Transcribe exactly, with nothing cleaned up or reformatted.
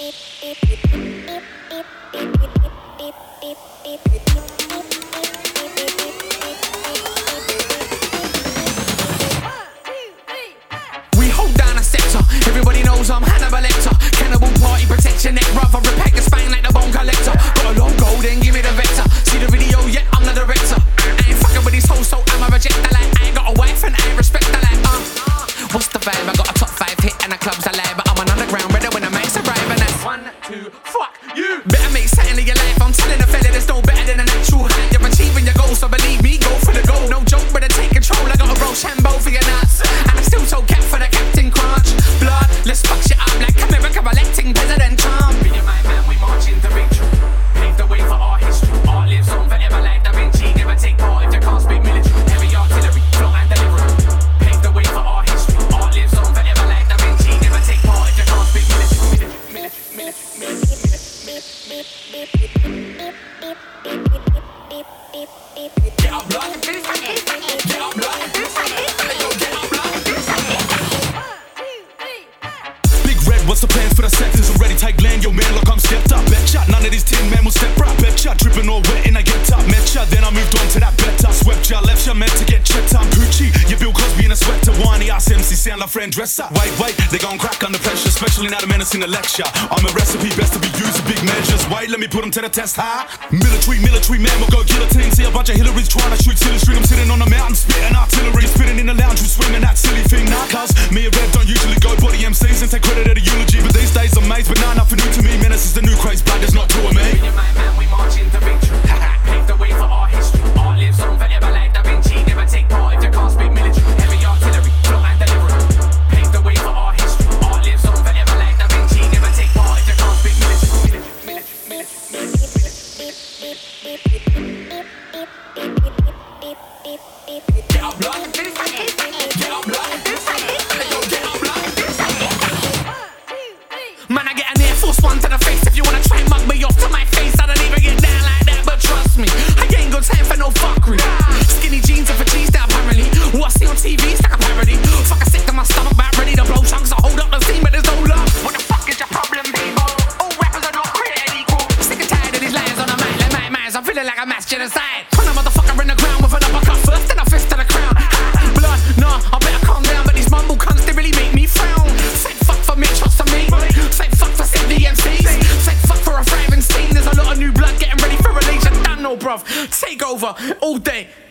We hold down a sector, everybody knows I'm Hannibal Lecter. Cannibal party, protect your neck, brother. Repack your spine like the bone collector. Got a logo, then give me the vector. See the video, yeah, I'm the director. I ain't fucking with these hoes, so I'm a rejecter. Like, I ain't got a wife and I ain't respect her. Like, uh, what's the vibe? I got a top five hit and the club's alive, but I'm an underground redder when the mates arrive. And that's one, two, fuck you. Better make something of your life. I'm telling the fella there's no better than a natural high. You're achieving your goals, so believe me, go for the goal. No joke, better take control. I got a Rochambeau for your nuts, and I still so cat for the Captain Crunch. Blood, let's fuck shit up like America electing President Trump. In your mind, man, we march into victory. Pave the way for our history. Art lives on forever like Da Vinci. Never take part if you can't speak military. Heavy artillery, flow and delivery. Pave the way for our history. Art lives on forever like Da Vinci. Never take part if you can't speak military. Military, military, military. Get up, blood, and finish my hit. Get up, blood, and finish my hit. Get up, blood, and finish my hit. Big Red, what's the plan for the sectors? Already take land, yo man, look I'm stepped up. Betcha, none of these tin men will step right. Betcha, dripping all wet and I get up. Metcha, then I moved on to that better. Swept ya, left ya, meant to get checked. I'm Gucci, you Bill Cosby in a sweater. Whiny ass M C, sound like friend dresser. Wait, wait, they gon' crack under pressure, especially now the menace in the lecture. I'm a recipe, best to be used in big measures. Wait, let me put them to the test, huh? Military, military man will go guillotine. See a bunch of Hillarys trying to shoot silly string. I'm sitting on a mountain, spitting artillery. Spitting in the lounge, who's swinging that silly thing. Nah, cuz me and Rev don't usually go body M Cs and take credit at a eulogy. But these days I'm amazed, but nah, nothing new to me. Menace is the new craze, blood, there's not two of me. In your mind, man, we march into victory. Pave the way for our history. Art lives on forever like Da Vinci. Never take part if you can't speak military. Heavy artillery, flow and delivery. Pave the way for our history. Art lives on forever like Da Vinci. Never take part if you can't speak military. Military, military, get up, blood, and finish my hit. Get up, blood, and finish my hit. Get up, blood, and finish my hit. Man, I get an Air Force One to the face. If you wanna try and mug me off to my face, I don't even get down like that, but trust me, I ain't got time for no fuckery. Skinny jeans and for cheese now apparently. What I see on T V's like a parody. Fuck, I sick to my stomach, about ready to blow chunks. I hold up the scene, but there's no love. What the fuck is your problem, people? All rappers are not created equal. Sick and tired of these lines on the mic, like my minds. I'm feeling like a mass genocide. Turn a motherfucker in the ground with an uppercut first, then a fist to the crown. Blood, nah, I better calm down, but these mumble cunts, they really make me frown. Say fuck for me, trust for me. Say fuck for C D M Cs. Say fuck for a thriving scene. There's a lot of new blood getting ready for release. You done know, bruv. Take over all day.